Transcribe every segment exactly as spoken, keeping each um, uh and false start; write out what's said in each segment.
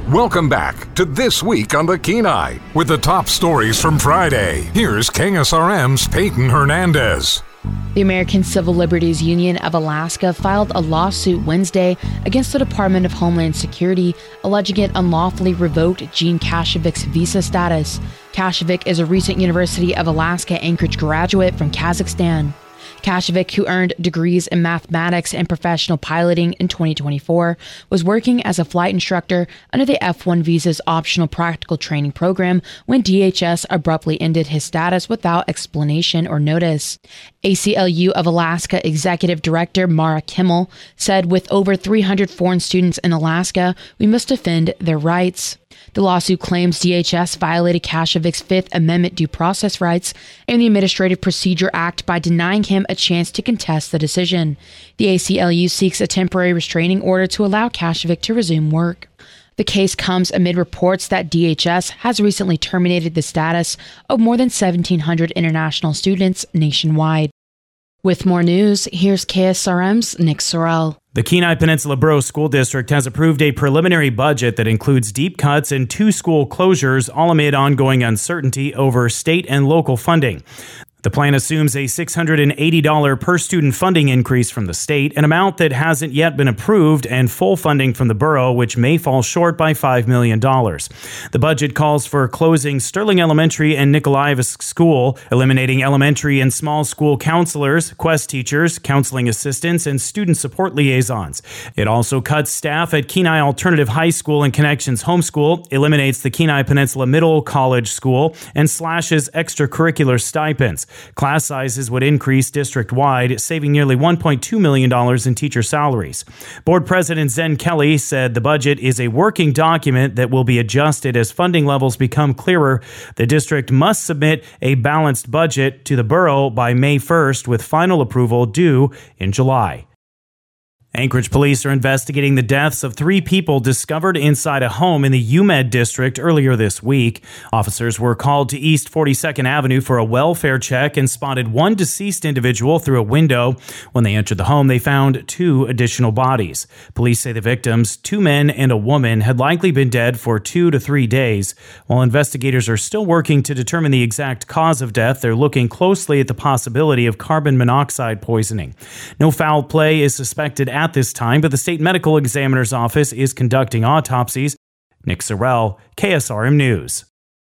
Welcome back to This Week on the Kenai with the top stories from Friday. Here's K S R M's Peyton Hernandez. The American Civil Liberties Union of Alaska filed a lawsuit Wednesday against the Department of Homeland Security, alleging it unlawfully revoked Gene Kashevik's visa status. Kashevik is a recent University of Alaska Anchorage graduate from Kazakhstan. Kashevik, who earned degrees in mathematics and professional piloting in twenty twenty-four, was working as a flight instructor under the F one visa's optional practical training program when D H S abruptly ended his status without explanation or notice. A C L U of Alaska Executive Director Mara Kimmel said, "With over three hundred foreign students in Alaska, we must defend their rights." The lawsuit claims D H S violated Kashevik's Fifth Amendment due process rights and the Administrative Procedure Act by denying him a chance to contest the decision. The A C L U seeks a temporary restraining order to allow Kashevik to resume work. The case comes amid reports that D H S has recently terminated the status of more than seventeen hundred international students nationwide. With more news, here's K S R M's Nick Sorrell. The Kenai Peninsula Borough School District has approved a preliminary budget that includes deep cuts and two school closures, all amid ongoing uncertainty over state and local funding. The plan assumes a six hundred eighty dollars per student funding increase from the state, an amount that hasn't yet been approved, and full funding from the borough, which may fall short by five million dollars. The budget calls for closing Sterling Elementary and Nikolaevsk School, eliminating elementary and small school counselors, quest teachers, counseling assistants, and student support liaisons. It also cuts staff at Kenai Alternative High School and Connections Homeschool, eliminates the Kenai Peninsula Middle College School, and slashes extracurricular stipends. Class sizes would increase district-wide, saving nearly one point two million dollars in teacher salaries. Board President Zen Kelly said the budget is a working document that will be adjusted as funding levels become clearer. The district must submit a balanced budget to the borough by May first, with final approval due in July. Anchorage police are investigating the deaths of three people discovered inside a home in the U Med district earlier this week. Officers were called to East forty-second Avenue for a welfare check and spotted one deceased individual through a window. When they entered the home, they found two additional bodies. Police say the victims, two men and a woman, had likely been dead for two to three days. While investigators are still working to determine the exact cause of death, they're looking closely at the possibility of carbon monoxide poisoning. No foul play is suspected at this time, but the state medical examiner's office is conducting autopsies. Nick Sorrell, K S R M News.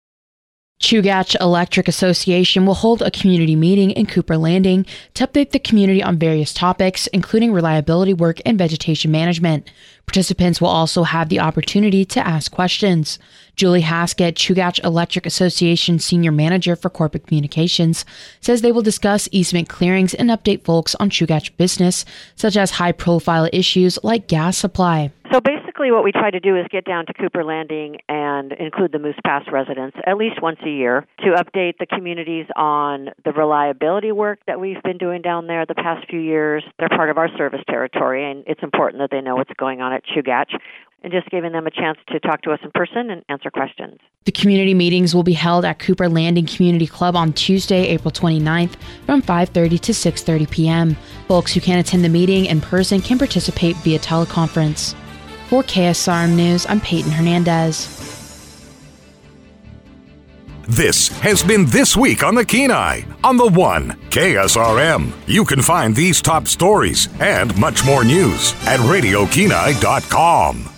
Chugach Electric Association will hold a community meeting in Cooper Landing to update the community on various topics, including reliability work and vegetation management. Participants will also have the opportunity to ask questions. Julie Haskett, Chugach Electric Association Senior Manager for Corporate Communications, says they will discuss easement clearings and update folks on Chugach business, such as high-profile issues like gas supply. So basically what we try to do is get down to Cooper Landing and include the Moose Pass residents at least once a year to update the communities on the reliability work that we've been doing down there the past few years. They're part of our service territory, and it's important that they know what's going on at Chugach, and just giving them a chance to talk to us in person and answer questions. The community meetings will be held at Cooper Landing Community Club on Tuesday, April twenty-ninth from five thirty to six thirty p.m. Folks who can't attend the meeting in person can participate via teleconference. For K S R M News, I'm Peyton Hernandez. This has been This Week on the Kenai on the One K S R M. You can find these top stories and much more news at radio kenai dot com.